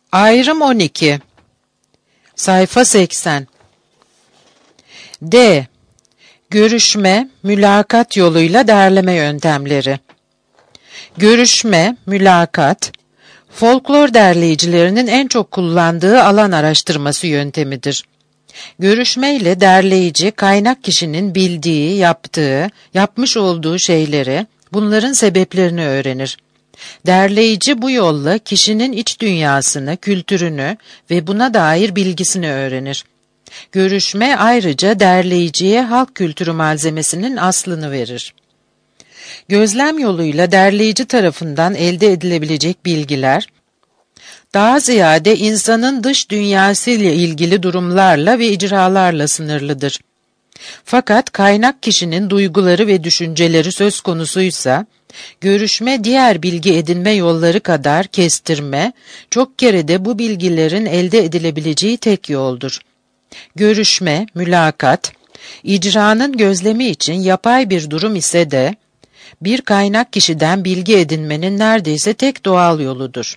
Ayrım 12. Sayfa 80. D. Görüşme, mülakat yoluyla derleme yöntemleri. Görüşme, mülakat, folklor derleyicilerinin en çok kullandığı alan araştırması yöntemidir. Görüşme ile derleyici, kaynak kişinin bildiği, yapmış olduğu şeyleri, bunların sebeplerini öğrenir. Derleyici bu yolla kişinin iç dünyasını, kültürünü ve buna dair bilgisini öğrenir. Görüşme ayrıca derleyiciye halk kültürü malzemesinin aslını verir. Gözlem yoluyla derleyici tarafından elde edilebilecek bilgiler, daha ziyade insanın dış dünyasıyla ilgili durumlarla ve icralarla sınırlıdır. Fakat kaynak kişinin duyguları ve düşünceleri söz konusuysa, görüşme diğer bilgi edinme yolları kadar kestirme, çok kere de bu bilgilerin elde edilebileceği tek yoldur. Görüşme, mülakat, icranın gözlemi için yapay bir durum ise de, bir kaynak kişiden bilgi edinmenin neredeyse tek doğal yoludur.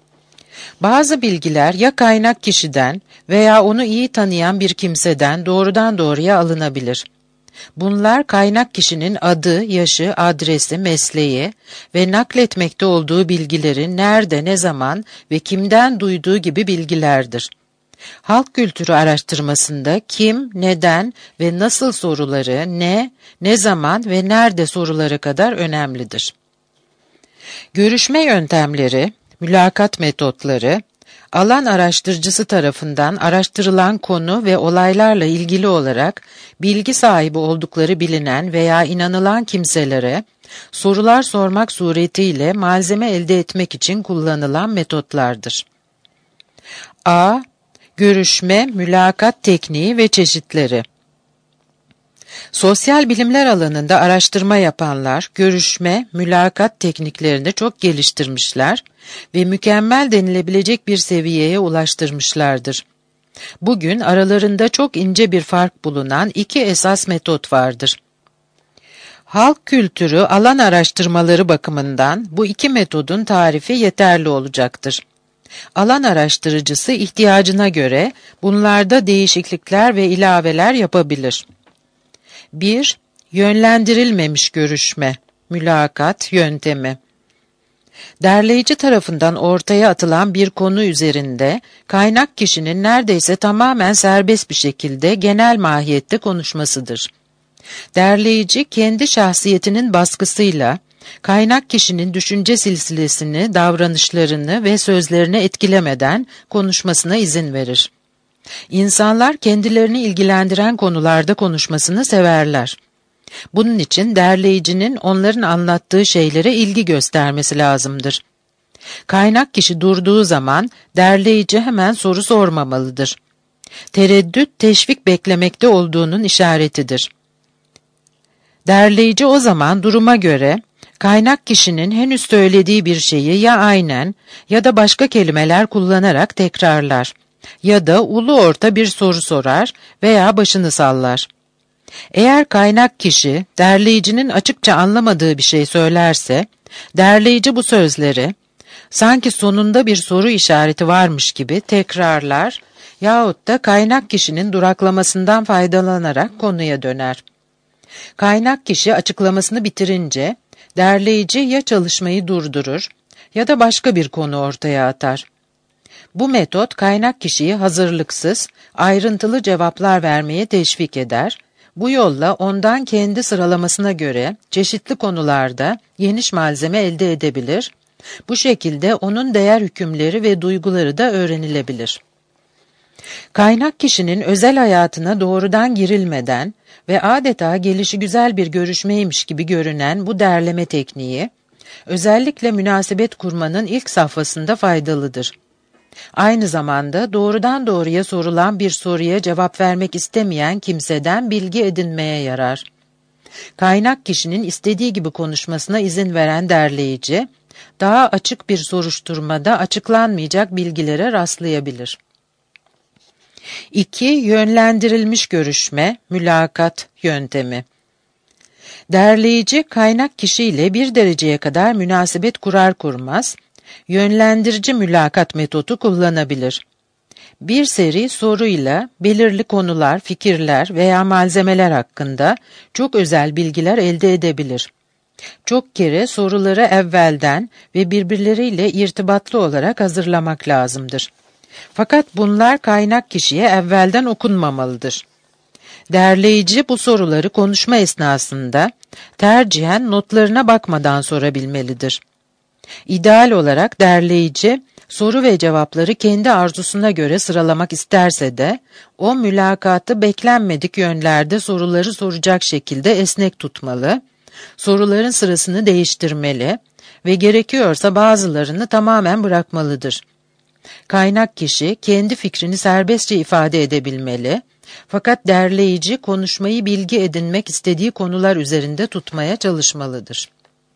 Bazı bilgiler ya kaynak kişiden veya onu iyi tanıyan bir kimseden doğrudan doğruya alınabilir. Bunlar kaynak kişinin adı, yaşı, adresi, mesleği ve nakletmekte olduğu bilgileri nerede, ne zaman ve kimden duyduğu gibi bilgilerdir. Halk kültürü araştırmasında kim, neden ve nasıl soruları ne zaman ve nerede soruları kadar önemlidir. Görüşme yöntemleri, mülakat metotları, alan araştırıcısı tarafından araştırılan konu ve olaylarla ilgili olarak bilgi sahibi oldukları bilinen veya inanılan kimselere sorular sormak suretiyle malzeme elde etmek için kullanılan metotlardır. A. Görüşme, mülakat tekniği ve çeşitleri. Sosyal bilimler alanında araştırma yapanlar, görüşme, mülakat tekniklerini çok geliştirmişler ve mükemmel denilebilecek bir seviyeye ulaştırmışlardır. Bugün aralarında çok ince bir fark bulunan iki esas metot vardır. Halk kültürü alan araştırmaları bakımından bu iki metodun tarifi yeterli olacaktır. Alan araştırıcısı ihtiyacına göre bunlarda değişiklikler ve ilaveler yapabilir. 1. Yönlendirilmemiş görüşme, mülakat yöntemi. Derleyici tarafından ortaya atılan bir konu üzerinde kaynak kişinin neredeyse tamamen serbest bir şekilde genel mahiyette konuşmasıdır. Derleyici kendi şahsiyetinin baskısıyla kaynak kişinin düşünce silsilesini, davranışlarını ve sözlerini etkilemeden konuşmasına izin verir. İnsanlar kendilerini ilgilendiren konularda konuşmasını severler. Bunun için derleyicinin onların anlattığı şeylere ilgi göstermesi lazımdır. Kaynak kişi durduğu zaman derleyici hemen soru sormamalıdır. Tereddüt, teşvik beklemekte olduğunun işaretidir. Derleyici o zaman duruma göre kaynak kişinin henüz söylediği bir şeyi ya aynen ya da başka kelimeler kullanarak tekrarlar ya da ulu orta bir soru sorar veya başını sallar. Eğer kaynak kişi derleyicinin açıkça anlamadığı bir şey söylerse, derleyici bu sözleri sanki sonunda bir soru işareti varmış gibi tekrarlar yahut da kaynak kişinin duraklamasından faydalanarak konuya döner. Kaynak kişi açıklamasını bitirince derleyici ya çalışmayı durdurur ya da başka bir konu ortaya atar. Bu metot kaynak kişiyi hazırlıksız, ayrıntılı cevaplar vermeye teşvik eder. Bu yolla ondan kendi sıralamasına göre çeşitli konularda geniş malzeme elde edebilir. Bu şekilde onun değer hükümleri ve duyguları da öğrenilebilir. Kaynak kişinin özel hayatına doğrudan girilmeden ve adeta gelişigüzel bir görüşmeymiş gibi görünen bu derleme tekniği, özellikle münasebet kurmanın ilk safhasında faydalıdır. Aynı zamanda doğrudan doğruya sorulan bir soruya cevap vermek istemeyen kimseden bilgi edinmeye yarar. Kaynak kişinin istediği gibi konuşmasına izin veren derleyici, daha açık bir soruşturmada açıklanmayacak bilgilere rastlayabilir. 2. Yönlendirilmiş görüşme, mülakat yöntemi. Derleyici, kaynak kişiyle bir dereceye kadar münasebet kurar kurmaz, Yönlendirici mülakat metodu kullanabilir. Bir seri soruyla belirli konular, fikirler veya malzemeler hakkında çok özel bilgiler elde edebilir. Çok kere soruları evvelden ve birbirleriyle irtibatlı olarak hazırlamak lazımdır. Fakat bunlar kaynak kişiye evvelden okunmamalıdır. Derleyici bu soruları konuşma esnasında tercihen notlarına bakmadan sorabilmelidir. İdeal olarak derleyici, soru ve cevapları kendi arzusuna göre sıralamak isterse de, o mülakatı beklenmedik yönlerde soruları soracak şekilde esnek tutmalı, soruların sırasını değiştirmeli ve gerekiyorsa bazılarını tamamen bırakmalıdır. Kaynak kişi kendi fikrini serbestçe ifade edebilmeli, fakat derleyici konuşmayı bilgi edinmek istediği konular üzerinde tutmaya çalışmalıdır.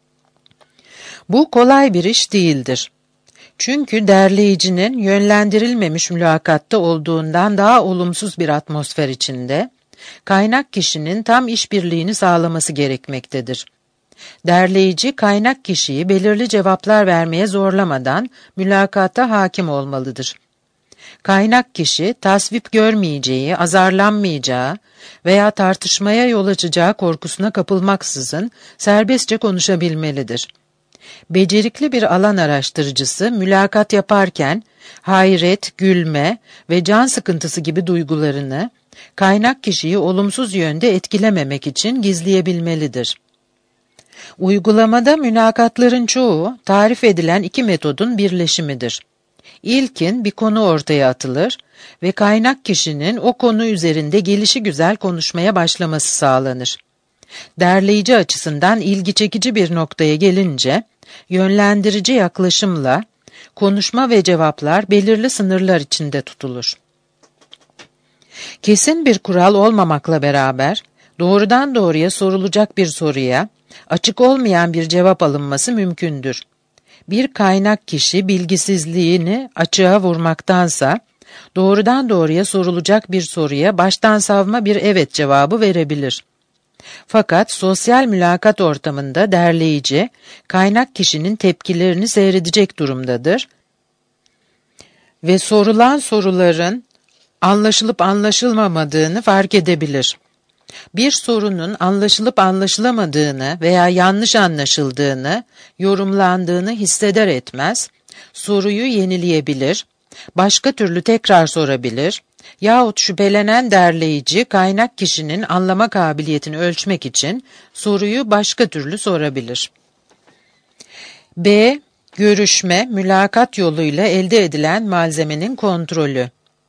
Bu kolay bir iş değildir. Çünkü derleyicinin yönlendirilmemiş mülakatta olduğundan daha olumsuz bir atmosfer içinde, kaynak kişinin tam işbirliğini sağlaması gerekmektedir. Derleyici, kaynak kişiyi belirli cevaplar vermeye zorlamadan mülakata hakim olmalıdır. Kaynak kişi, tasvip görmeyeceği, azarlanmayacağı veya tartışmaya yol açacağı korkusuna kapılmaksızın serbestçe konuşabilmelidir. Becerikli bir alan araştırıcısı mülakat yaparken hayret, gülme ve can sıkıntısı gibi duygularını kaynak kişiyi olumsuz yönde etkilememek için gizleyebilmelidir. Uygulamada mülakatların çoğu tarif edilen iki metodun birleşimidir. İlkin bir konu ortaya atılır ve kaynak kişinin o konu üzerinde gelişigüzel konuşmaya başlaması sağlanır. Derleyici açısından ilgi çekici bir noktaya gelince, yönlendirici yaklaşımla konuşma ve cevaplar belirli sınırlar içinde tutulur. Kesin bir kural olmamakla beraber, doğrudan doğruya sorulacak bir soruya, açık olmayan bir cevap alınması mümkündür. Bir kaynak kişi bilgisizliğini açığa vurmaktansa, doğrudan doğruya sorulacak bir soruya baştan savma bir evet cevabı verebilir. Fakat sosyal mülakat ortamında derleyici, kaynak kişinin tepkilerini seyredecek durumdadır ve sorulan soruların anlaşılıp anlaşılmamadığını fark edebilir. Bir sorunun anlaşılıp anlaşılamadığını veya yanlış anlaşıldığını, yorumlandığını hisseder etmez, soruyu yenileyebilir, başka türlü tekrar sorabilir yahut şüphelenen derleyici kaynak kişinin anlama kabiliyetini ölçmek için soruyu başka türlü sorabilir. B. Görüşme, mülakat yoluyla elde edilen malzemenin kontrolü.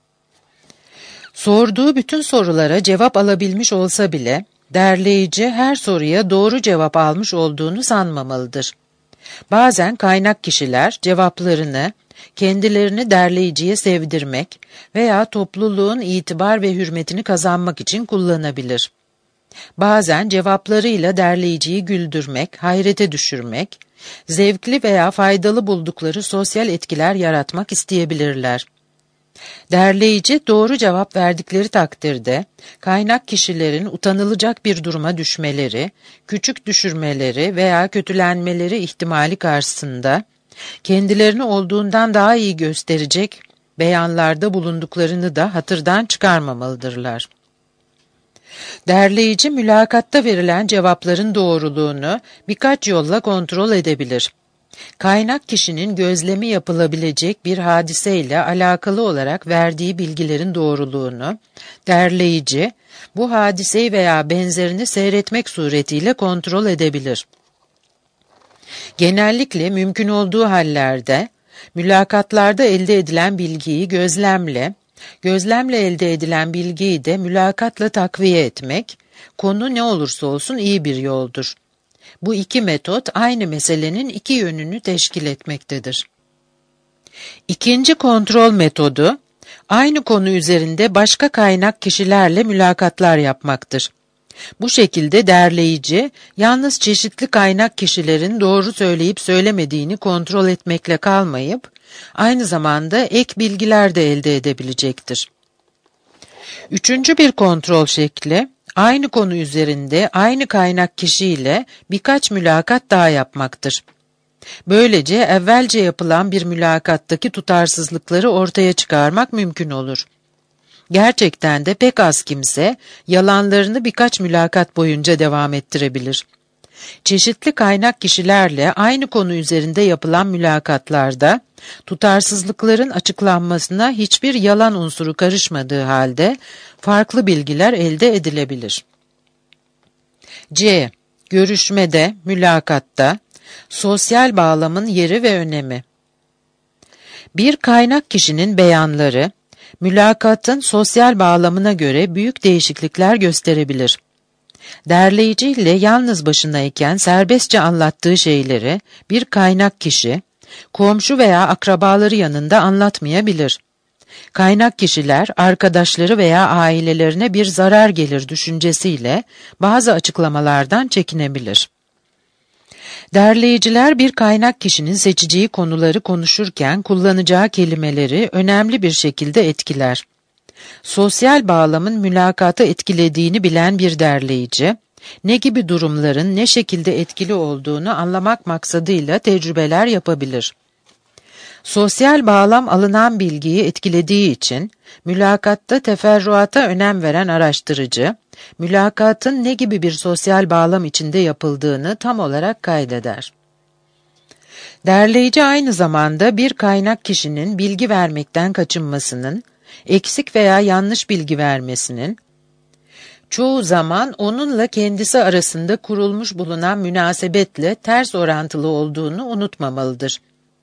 Sorduğu bütün sorulara cevap alabilmiş olsa bile, derleyici her soruya doğru cevap almış olduğunu sanmamalıdır. Bazen kaynak kişiler cevaplarını, kendilerini derleyiciye sevdirmek veya topluluğun itibar ve hürmetini kazanmak için kullanabilir. Bazen cevaplarıyla derleyiciyi güldürmek, hayrete düşürmek, zevkli veya faydalı buldukları sosyal etkiler yaratmak isteyebilirler. Derleyici doğru cevap verdikleri takdirde, kaynak kişilerin utanılacak bir duruma düşmeleri, küçük düşürmeleri veya kötülenmeleri ihtimali karşısında, kendilerini olduğundan daha iyi gösterecek beyanlarda bulunduklarını da hatırdan çıkarmamalıdırlar. Derleyici, mülakatta verilen cevapların doğruluğunu birkaç yolla kontrol edebilir. Kaynak kişinin gözlemi yapılabilecek bir hadiseyle alakalı olarak verdiği bilgilerin doğruluğunu, derleyici, bu hadiseyi veya benzerini seyretmek suretiyle kontrol edebilir. Genellikle mümkün olduğu hallerde, mülakatlarda elde edilen bilgiyi gözlemle elde edilen bilgiyi de mülakatla takviye etmek, konu ne olursa olsun iyi bir yoldur. Bu iki metot aynı meselenin iki yönünü teşkil etmektedir. İkinci kontrol metodu, aynı konu üzerinde başka kaynak kişilerle mülakatlar yapmaktır. Bu şekilde derleyici, yalnız çeşitli kaynak kişilerin doğru söyleyip söylemediğini kontrol etmekle kalmayıp, aynı zamanda ek bilgiler de elde edebilecektir. Üçüncü bir kontrol şekli, aynı konu üzerinde aynı kaynak kişiyle birkaç mülakat daha yapmaktır. Böylece evvelce yapılan bir mülakattaki tutarsızlıkları ortaya çıkarmak mümkün olur. Gerçekten de pek az kimse yalanlarını birkaç mülakat boyunca devam ettirebilir. Çeşitli kaynak kişilerle aynı konu üzerinde yapılan mülakatlarda tutarsızlıkların açıklanmasına hiçbir yalan unsuru karışmadığı halde farklı bilgiler elde edilebilir. C. Görüşmede, mülakatta, sosyal bağlamın yeri ve önemi. Bir kaynak kişinin beyanları, mülakatın sosyal bağlamına göre büyük değişiklikler gösterebilir. Derleyici ile yalnız başınayken serbestçe anlattığı şeyleri bir kaynak kişi, komşu veya akrabaları yanında anlatmayabilir. Kaynak kişiler, arkadaşları veya ailelerine bir zarar gelir düşüncesiyle bazı açıklamalardan çekinebilir. Derleyiciler bir kaynak kişinin seçeceği konuları konuşurken kullanacağı kelimeleri önemli bir şekilde etkiler. Sosyal bağlamın mülakatı etkilediğini bilen bir derleyici, ne gibi durumların ne şekilde etkili olduğunu anlamak maksadıyla tecrübeler yapabilir. Sosyal bağlam alınan bilgiyi etkilediği için, mülakatta teferruata önem veren araştırıcı, mülakatın ne gibi bir sosyal bağlam içinde yapıldığını tam olarak kaydeder. Derleyici aynı zamanda bir kaynak kişinin bilgi vermekten kaçınmasının, eksik veya yanlış bilgi vermesinin, çoğu zaman onunla kendisi arasında kurulmuş bulunan münasebetle ters orantılı olduğunu unutmamalıdır.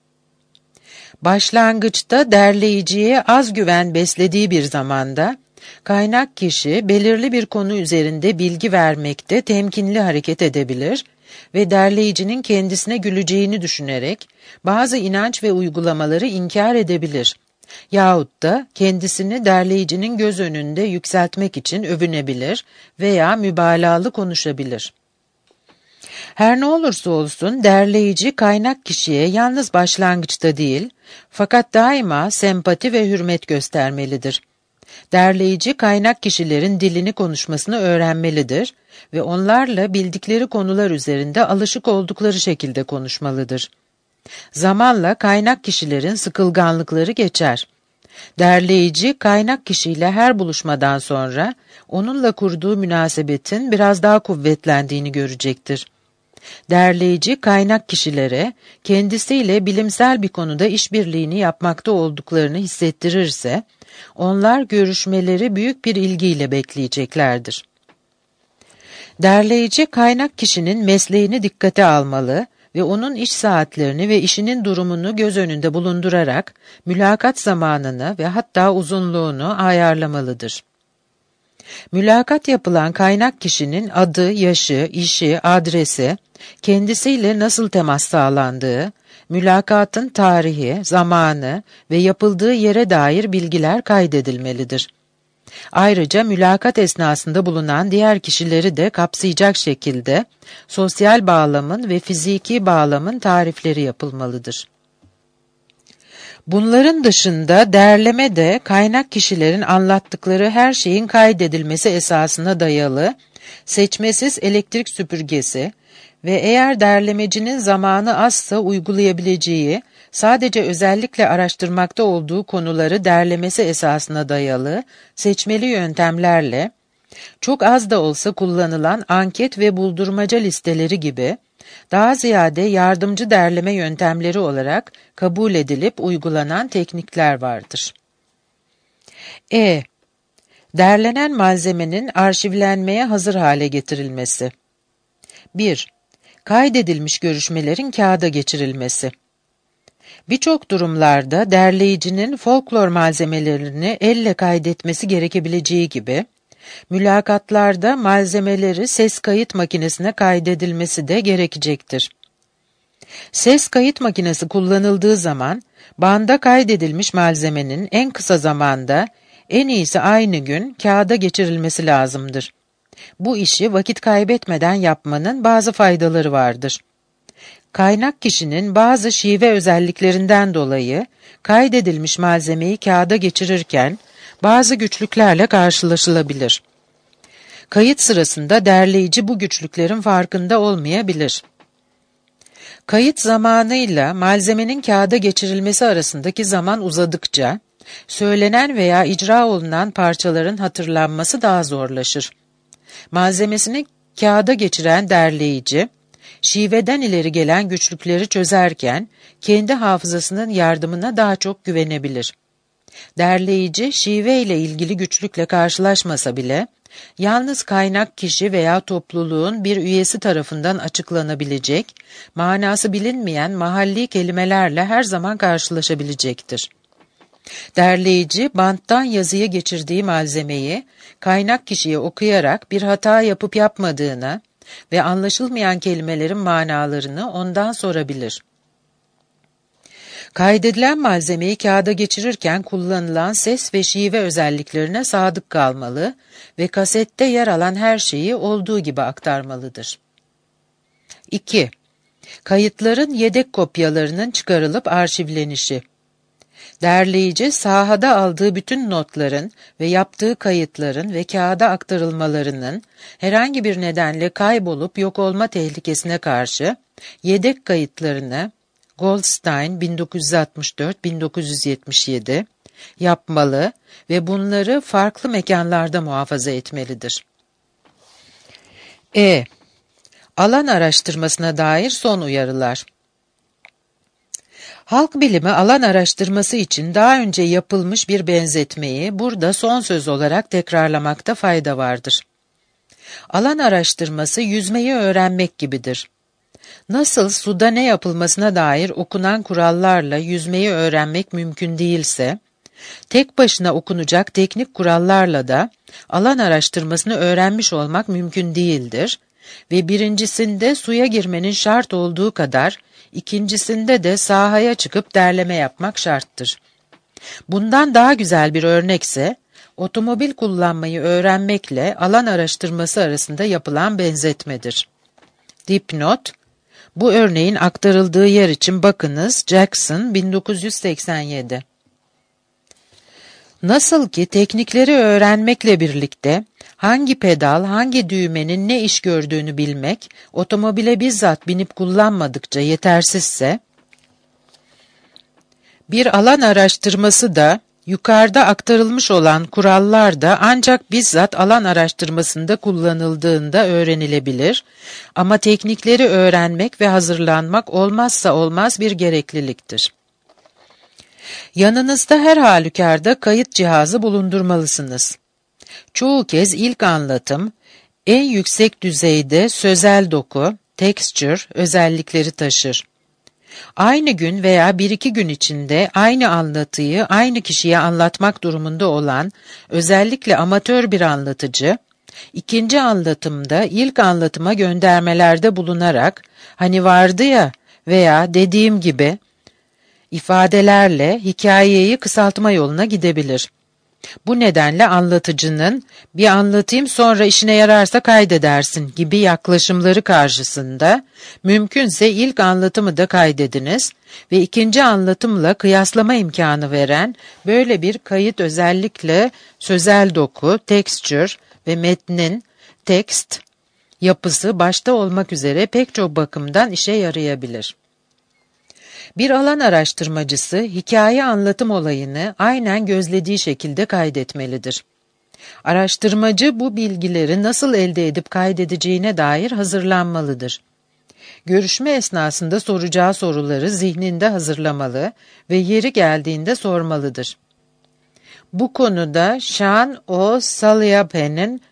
Başlangıçta derleyiciye az güven beslediği bir zamanda, kaynak kişi belirli bir konu üzerinde bilgi vermekte temkinli hareket edebilir ve derleyicinin kendisine güleceğini düşünerek bazı inanç ve uygulamaları inkar edebilir. Yahut da kendisini derleyicinin göz önünde yükseltmek için övünebilir veya mübalağalı konuşabilir. Her ne olursa olsun derleyici kaynak kişiye yalnız başlangıçta değil, fakat daima sempati ve hürmet göstermelidir. Derleyici kaynak kişilerin dilini konuşmasını öğrenmelidir ve onlarla bildikleri konular üzerinde alışık oldukları şekilde konuşmalıdır. Zamanla kaynak kişilerin sıkılganlıkları geçer. Derleyici kaynak kişiyle her buluşmadan sonra onunla kurduğu münasebetin biraz daha kuvvetlendiğini görecektir. Derleyici kaynak kişilere kendisiyle bilimsel bir konuda işbirliğini yapmakta olduklarını hissettirirse, onlar görüşmeleri büyük bir ilgiyle bekleyeceklerdir. Derleyici kaynak kişinin mesleğini dikkate almalı ve onun iş saatlerini ve işinin durumunu göz önünde bulundurarak mülakat zamanını ve hatta uzunluğunu ayarlamalıdır. Mülakat yapılan kaynak kişinin adı, yaşı, işi, adresi, kendisiyle nasıl temas sağlandığı, mülakatın tarihi, zamanı ve yapıldığı yere dair bilgiler kaydedilmelidir. Ayrıca mülakat esnasında bulunan diğer kişileri de kapsayacak şekilde sosyal bağlamın ve fiziki bağlamın tarifleri yapılmalıdır. Bunların dışında derleme de kaynak kişilerin anlattıkları her şeyin kaydedilmesi esasına dayalı, seçmesiz elektrik süpürgesi ve eğer derlemecinin zamanı azsa uygulayabileceği, sadece özellikle araştırmakta olduğu konuları derlemesi esasına dayalı, seçmeli yöntemlerle, çok az da olsa kullanılan anket ve buldurmaca listeleri gibi, daha ziyade yardımcı derleme yöntemleri olarak kabul edilip uygulanan teknikler vardır. Derlenen malzemenin arşivlenmeye hazır hale getirilmesi. 1. Kaydedilmiş görüşmelerin kağıda geçirilmesi. Birçok durumlarda derleyicinin folklor malzemelerini elle kaydetmesi gerekebileceği gibi, mülakatlarda malzemeleri ses kayıt makinesine kaydedilmesi de gerekecektir. Ses kayıt makinesi kullanıldığı zaman, banda kaydedilmiş malzemenin en kısa zamanda, en iyisi aynı gün kağıda geçirilmesi lazımdır. Bu işi vakit kaybetmeden yapmanın bazı faydaları vardır. Kaynak kişinin bazı şive özelliklerinden dolayı kaydedilmiş malzemeyi kağıda geçirirken bazı güçlüklerle karşılaşılabilir. Kayıt sırasında derleyici bu güçlüklerin farkında olmayabilir. Kayıt zamanıyla malzemenin kağıda geçirilmesi arasındaki zaman uzadıkça, söylenen veya icra olunan parçaların hatırlanması daha zorlaşır. Malzemesini kağıda geçiren derleyici, şiveden ileri gelen güçlükleri çözerken, kendi hafızasının yardımına daha çok güvenebilir. Derleyici, şive ile ilgili güçlükle karşılaşmasa bile, yalnız kaynak kişi veya topluluğun bir üyesi tarafından açıklanabilecek, manası bilinmeyen mahalli kelimelerle her zaman karşılaşabilecektir. Derleyici, banttan yazıya geçirdiği malzemeyi, kaynak kişiye okuyarak bir hata yapıp yapmadığına ve anlaşılmayan kelimelerin manalarını ondan sorabilir. Kaydedilen malzemeyi kağıda geçirirken kullanılan ses ve şive özelliklerine sadık kalmalı ve kasette yer alan her şeyi olduğu gibi aktarmalıdır. 2. Kayıtların yedek kopyalarının çıkarılıp arşivlenişi. Derleyici, sahada aldığı bütün notların ve yaptığı kayıtların ve kağıda aktarılmalarının herhangi bir nedenle kaybolup yok olma tehlikesine karşı yedek kayıtlarını Goldstein 1964-1977 yapmalı ve bunları farklı mekanlarda muhafaza etmelidir. Alan araştırmasına dair son uyarılar. Halk bilimi alan araştırması için daha önce yapılmış bir benzetmeyi burada son söz olarak tekrarlamakta fayda vardır. Alan araştırması yüzmeyi öğrenmek gibidir. Nasıl suda ne yapılmasına dair okunan kurallarla yüzmeyi öğrenmek mümkün değilse, tek başına okunacak teknik kurallarla da alan araştırmasını öğrenmiş olmak mümkün değildir ve birincisinde suya girmenin şart olduğu kadar, ikincisinde de sahaya çıkıp derleme yapmak şarttır. Bundan daha güzel bir örnekse, otomobil kullanmayı öğrenmekle alan araştırması arasında yapılan benzetmedir. Dipnot, bu örneğin aktarıldığı yer için bakınız Jackson 1987. Nasıl ki teknikleri öğrenmekle birlikte hangi pedal, hangi düğmenin ne iş gördüğünü bilmek, otomobile bizzat binip kullanmadıkça yetersizse, bir alan araştırması da, yukarıda aktarılmış olan kurallar da ancak bizzat alan araştırmasında kullanıldığında öğrenilebilir ama teknikleri öğrenmek ve hazırlanmak olmazsa olmaz bir gerekliliktir. Yanınızda her halükarda kayıt cihazı bulundurmalısınız. Çoğu kez ilk anlatım, en yüksek düzeyde sözel doku, texture özellikleri taşır. Aynı gün veya bir iki gün içinde aynı anlatıyı aynı kişiye anlatmak durumunda olan, özellikle amatör bir anlatıcı, ikinci anlatımda ilk anlatıma göndermelerde bulunarak, hani vardı ya veya dediğim gibi, ifadelerle hikayeyi kısaltma yoluna gidebilir. Bu nedenle anlatıcının bir anlatayım sonra işine yararsa kaydedersin gibi yaklaşımları karşısında mümkünse ilk anlatımı da kaydediniz ve ikinci anlatımla kıyaslama imkanı veren böyle bir kayıt özellikle sözel doku, texture ve metnin text yapısı başta olmak üzere pek çok bakımdan işe yarayabilir. Bir alan araştırmacısı, hikaye anlatım olayını aynen gözlediği şekilde kaydetmelidir. Araştırmacı bu bilgileri nasıl elde edip kaydedeceğine dair hazırlanmalıdır. Görüşme esnasında soracağı soruları zihninde hazırlamalı ve yeri geldiğinde sormalıdır. Bu konuda Sean O. Saliape'nin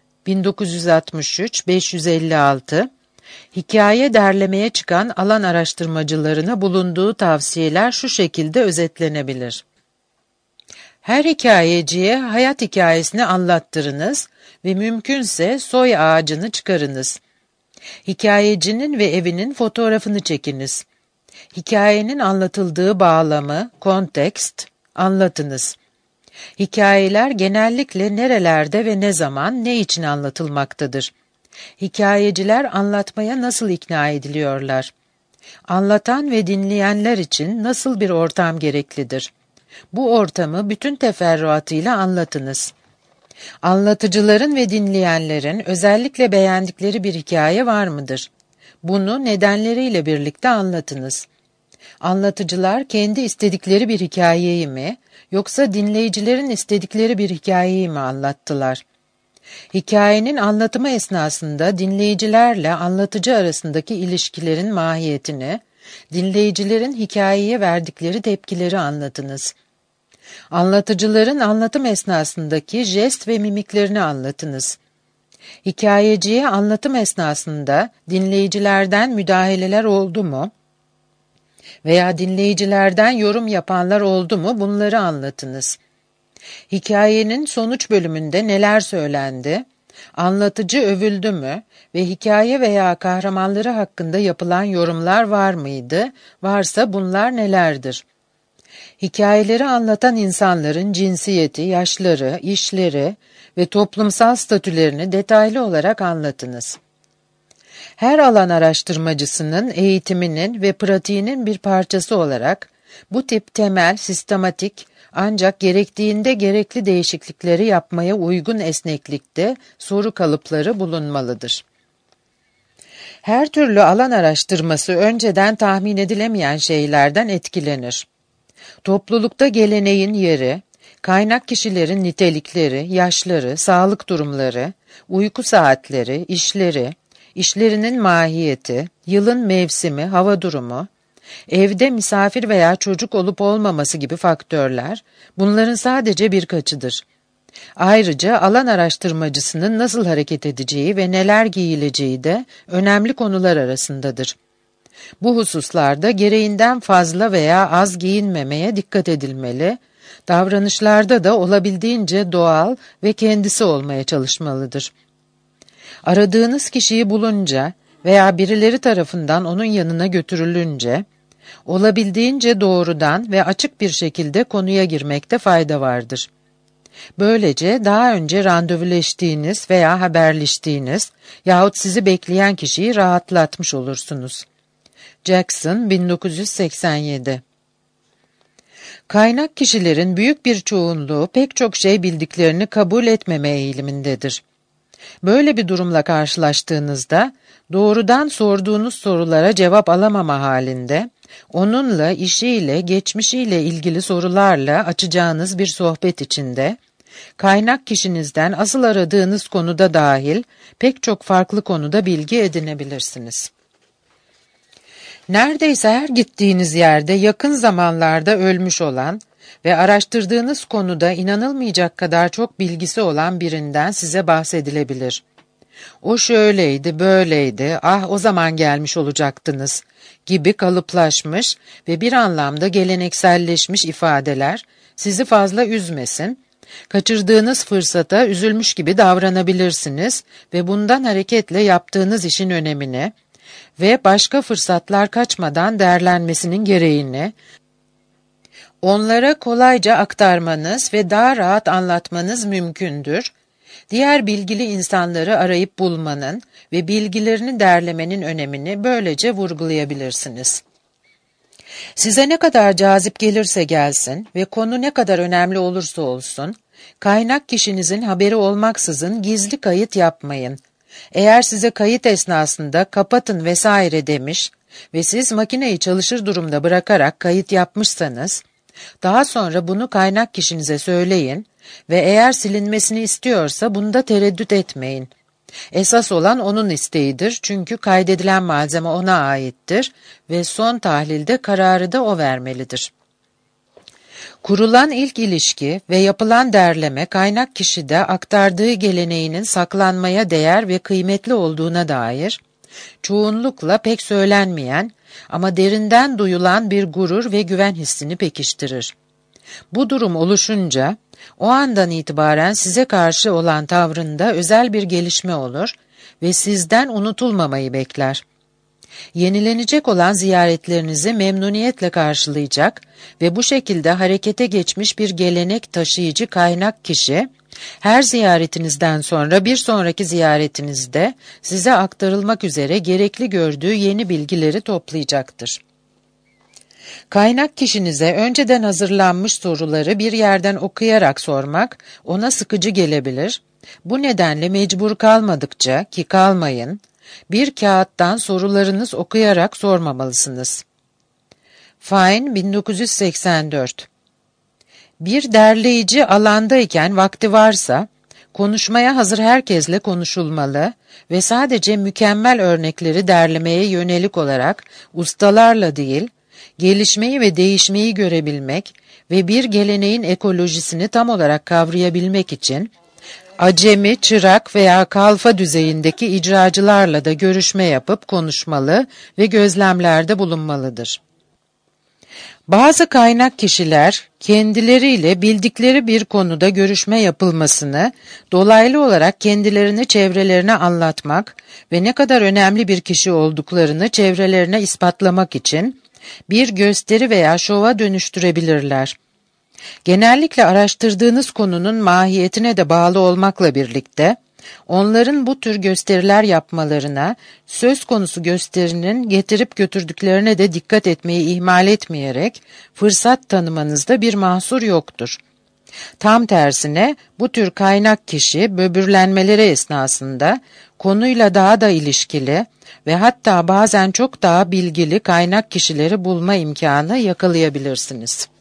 1963-556 hikaye derlemeye çıkan alan araştırmacılarına bulunduğu tavsiyeler şu şekilde özetlenebilir. Her hikayeciye hayat hikayesini anlattırınız ve mümkünse soy ağacını çıkarınız. Hikayecinin ve evinin fotoğrafını çekiniz. Hikayenin anlatıldığı bağlamı, kontekst, anlatınız. Hikayeler genellikle nerelerde ve ne zaman, ne için anlatılmaktadır? Hikayeciler anlatmaya nasıl ikna ediliyorlar? Anlatan ve dinleyenler için nasıl bir ortam gereklidir? Bu ortamı bütün teferruatıyla anlatınız. Anlatıcıların ve dinleyenlerin özellikle beğendikleri bir hikaye var mıdır? Bunu nedenleriyle birlikte anlatınız. Anlatıcılar kendi istedikleri bir hikayeyi mi, yoksa dinleyicilerin istedikleri bir hikayeyi mi anlattılar? Hikayenin anlatımı esnasında dinleyicilerle anlatıcı arasındaki ilişkilerin mahiyetini, dinleyicilerin hikayeye verdikleri tepkileri anlatınız. Anlatıcıların anlatım esnasındaki jest ve mimiklerini anlatınız. Hikayeciye anlatım esnasında dinleyicilerden müdahaleler oldu mu? Veya dinleyicilerden yorum yapanlar oldu mu? Bunları anlatınız. Hikayenin sonuç bölümünde neler söylendi? Anlatıcı övüldü mü? Ve hikaye veya kahramanları hakkında yapılan yorumlar var mıydı? Varsa bunlar nelerdir? Hikayeleri anlatan insanların cinsiyeti, yaşları, işleri ve toplumsal statülerini detaylı olarak anlatınız. Her alan araştırmacısının eğitiminin ve pratiğinin bir parçası olarak bu tip temel, sistematik ancak gerektiğinde gerekli değişiklikleri yapmaya uygun esneklikte soru kalıpları bulunmalıdır. Her türlü alan araştırması önceden tahmin edilemeyen şeylerden etkilenir. Toplulukta geleneğin yeri, kaynak kişilerin nitelikleri, yaşları, sağlık durumları, uyku saatleri, işleri, işlerinin mahiyeti, yılın mevsimi, hava durumu, evde misafir veya çocuk olup olmaması gibi faktörler, bunların sadece birkaçıdır. Ayrıca alan araştırmacısının nasıl hareket edeceği ve neler giyileceği de önemli konular arasındadır. Bu hususlarda gereğinden fazla veya az giyinmemeye dikkat edilmeli, davranışlarda da olabildiğince doğal ve kendisi olmaya çalışmalıdır. Aradığınız kişiyi bulunca veya birileri tarafından onun yanına götürülünce, olabildiğince doğrudan ve açık bir şekilde konuya girmekte fayda vardır. Böylece daha önce randevuleştiğiniz veya haberleştiğiniz yahut sizi bekleyen kişiyi rahatlatmış olursunuz. Jackson, 1987. Kaynak kişilerin büyük bir çoğunluğu pek çok şey bildiklerini kabul etmeme eğilimindedir. Böyle bir durumla karşılaştığınızda doğrudan sorduğunuz sorulara cevap alamama halinde, onunla, işiyle, geçmişiyle ilgili sorularla açacağınız bir sohbet içinde, kaynak kişinizden asıl aradığınız konuda dahil pek çok farklı konuda bilgi edinebilirsiniz. Neredeyse her gittiğiniz yerde yakın zamanlarda ölmüş olan ve araştırdığınız konuda inanılmayacak kadar çok bilgisi olan birinden size bahsedilebilir. O şöyleydi, böyleydi, ah o zaman gelmiş olacaktınız gibi kalıplaşmış ve bir anlamda gelenekselleşmiş ifadeler sizi fazla üzmesin, kaçırdığınız fırsata üzülmüş gibi davranabilirsiniz ve bundan hareketle yaptığınız işin önemini ve başka fırsatlar kaçmadan değerlenmesinin gereğini onlara kolayca aktarmanız ve daha rahat anlatmanız mümkündür. Diğer bilgili insanları arayıp bulmanın ve bilgilerini derlemenin önemini böylece vurgulayabilirsiniz. Size ne kadar cazip gelirse gelsin ve konu ne kadar önemli olursa olsun, kaynak kişinizin haberi olmaksızın gizli kayıt yapmayın. Eğer size kayıt esnasında kapatın vesaire demiş ve siz makineyi çalışır durumda bırakarak kayıt yapmışsanız, daha sonra bunu kaynak kişinize söyleyin ve eğer silinmesini istiyorsa bunda tereddüt etmeyin. Esas olan onun isteğidir çünkü kaydedilen malzeme ona aittir ve son tahlilde kararı da o vermelidir. Kurulan ilk ilişki ve yapılan derleme kaynak kişide aktardığı geleneğinin saklanmaya değer ve kıymetli olduğuna dair, çoğunlukla pek söylenmeyen ama derinden duyulan bir gurur ve güven hissini pekiştirir. Bu durum oluşunca, o andan itibaren size karşı olan tavrında özel bir gelişme olur ve sizden unutulmamayı bekler. Yenilenecek olan ziyaretlerinizi memnuniyetle karşılayacak ve bu şekilde harekete geçmiş bir gelenek taşıyıcı kaynak kişi, her ziyaretinizden sonra bir sonraki ziyaretinizde size aktarılmak üzere gerekli gördüğü yeni bilgileri toplayacaktır. Kaynak kişinize önceden hazırlanmış soruları bir yerden okuyarak sormak ona sıkıcı gelebilir. Bu nedenle mecbur kalmadıkça ki kalmayın, bir kağıttan sorularınız okuyarak sormamalısınız. Fine 1984. Bir derleyici alandayken vakti varsa, konuşmaya hazır herkesle konuşulmalı ve sadece mükemmel örnekleri derlemeye yönelik olarak ustalarla değil, gelişmeyi ve değişmeyi görebilmek ve bir geleneğin ekolojisini tam olarak kavrayabilmek için, acemi, çırak veya kalfa düzeyindeki icracılarla da görüşme yapıp konuşmalı ve gözlemlerde bulunmalıdır. Bazı kaynak kişiler kendileriyle bildikleri bir konuda görüşme yapılmasını, dolaylı olarak kendilerini çevrelerine anlatmak ve ne kadar önemli bir kişi olduklarını çevrelerine ispatlamak için bir gösteri veya şova dönüştürebilirler. Genellikle araştırdığınız konunun mahiyetine de bağlı olmakla birlikte, onların bu tür gösteriler yapmalarına, söz konusu gösterinin getirip götürdüklerine de dikkat etmeyi ihmal etmeyerek fırsat tanımanızda bir mahsur yoktur. Tam tersine bu tür kaynak kişi böbürlenmeleri esnasında konuyla daha da ilişkili ve hatta bazen çok daha bilgili kaynak kişileri bulma imkanı yakalayabilirsiniz.